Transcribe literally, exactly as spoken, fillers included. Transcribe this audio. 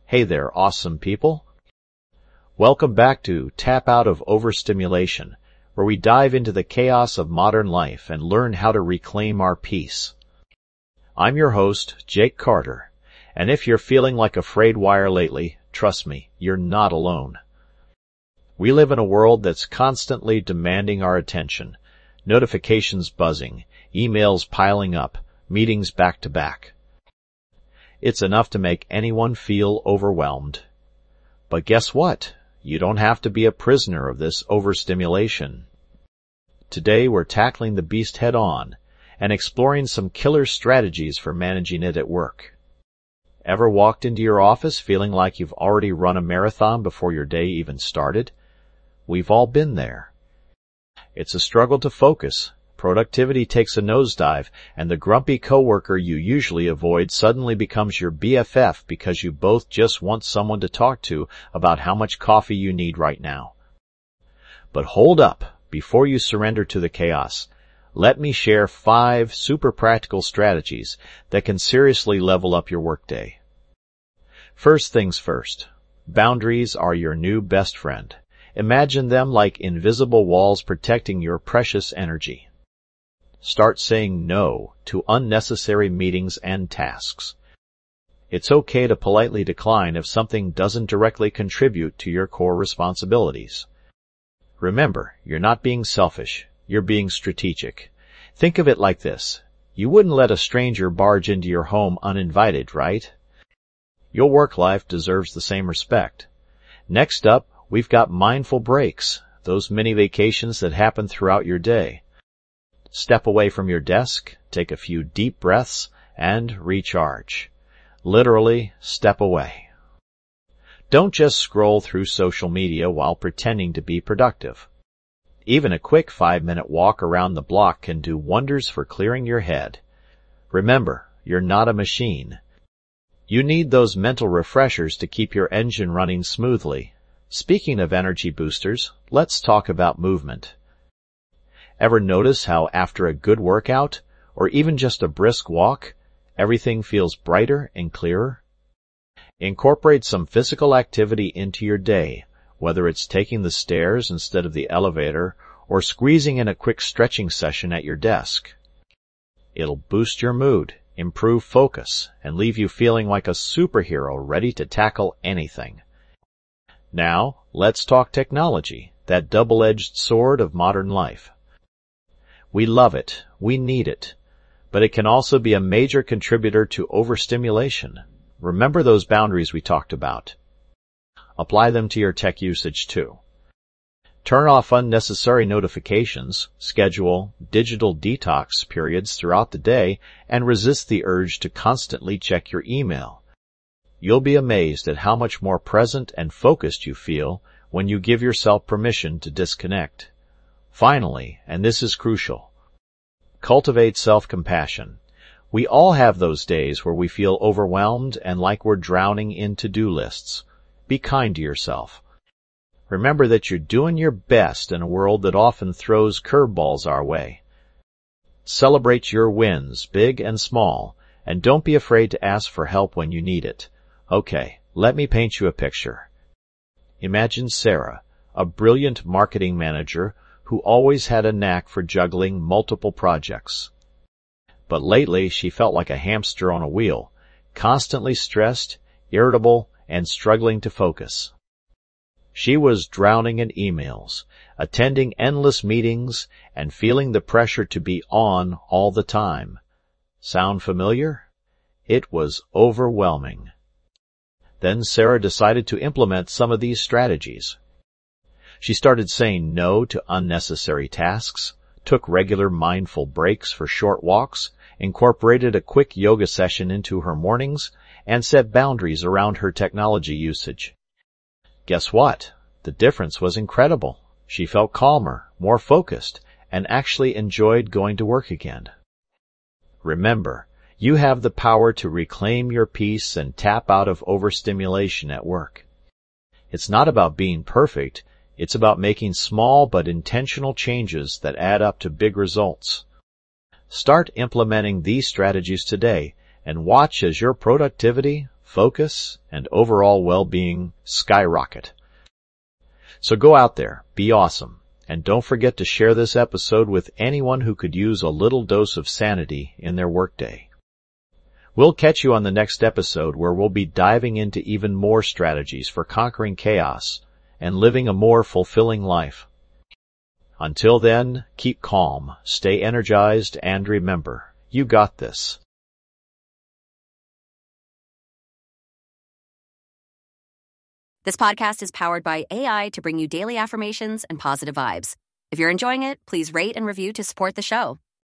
Hey there, awesome people. Welcome back to Tap Out of Overstimulation, where we dive into the chaos of modern life and learn how to reclaim our peace. I'm your host, Jake Carter, and if you're feeling like a frayed wire lately, trust me, you're not alone. We live in a world that's constantly demanding our attention, notifications buzzing, emails piling up, meetings back to back. It's enough to make anyone feel overwhelmed. But guess what? You don't have to be a prisoner of this overstimulation. Today we're tackling the beast head on and exploring some killer strategies for managing it at work. Ever walked into your office feeling like you've already run a marathon before your day even started? We've all been there. It's a struggle to focus. Productivity takes a nosedive, and the grumpy coworker you usually avoid suddenly becomes your B F F because you both just want someone to talk to about how much coffee you need right now. But hold up, before you surrender to the chaos, let me share five super practical strategies that can seriously level up your workday. First things first, boundaries are your new best friend. Imagine them like invisible walls protecting your precious energy. Start saying no to unnecessary meetings and tasks. It's okay to politely decline if something doesn't directly contribute to your core responsibilities. Remember, you're not being selfish, you're being strategic. Think of it like this. You wouldn't let a stranger barge into your home uninvited, right? Your work life deserves the same respect. Next up, we've got mindful breaks, those mini vacations that happen throughout your day. Step away from your desk, take a few deep breaths, and recharge. Literally, step away. Don't just scroll through social media while pretending to be productive. Even a quick five-minute walk around the block can do wonders for clearing your head. Remember, you're not a machine. You need those mental refreshers to keep your engine running smoothly. Speaking of energy boosters, let's talk about movement. Ever notice how after a good workout, or even just a brisk walk, everything feels brighter and clearer? Incorporate some physical activity into your day, whether it's taking the stairs instead of the elevator, or squeezing in a quick stretching session at your desk. It'll boost your mood, improve focus, and leave you feeling like a superhero ready to tackle anything. Now, let's talk technology, that double-edged sword of modern life. We love it, we need it, but it can also be a major contributor to overstimulation. Remember those boundaries we talked about. Apply them to your tech usage too. Turn off unnecessary notifications, schedule digital detox periods throughout the day, and resist the urge to constantly check your email. You'll be amazed at how much more present and focused you feel when you give yourself permission to disconnect. Finally, and this is crucial, cultivate self-compassion. We all have those days where we feel overwhelmed and like we're drowning in to-do lists. Be kind to yourself. Remember that you're doing your best in a world that often throws curveballs our way. Celebrate your wins, big and small, and don't be afraid to ask for help when you need it. Okay, let me paint you a picture. Imagine Sarah, a brilliant marketing manager who always had a knack for juggling multiple projects. But lately she felt like a hamster on a wheel, constantly stressed, irritable, and struggling to focus. She was drowning in emails, attending endless meetings, and feeling the pressure to be on all the time. Sound familiar? It was overwhelming. Then Sarah decided to implement some of these strategies. She started saying no to unnecessary tasks, took regular mindful breaks for short walks, incorporated a quick yoga session into her mornings, and set boundaries around her technology usage. Guess what? The difference was incredible. She felt calmer, more focused, and actually enjoyed going to work again. Remember, you have the power to reclaim your peace and tap out of overstimulation at work. It's not about being perfect. It's about making small but intentional changes that add up to big results. Start implementing these strategies today and watch as your productivity, focus, and overall well-being skyrocket. So go out there, be awesome, and don't forget to share this episode with anyone who could use a little dose of sanity in their workday. We'll catch you on the next episode where we'll be diving into even more strategies for conquering chaos and living a more fulfilling life. Until then, keep calm, stay energized, and remember, you got this. This podcast is powered by A I to bring you daily affirmations and positive vibes. If you're enjoying it, please rate and review to support the show.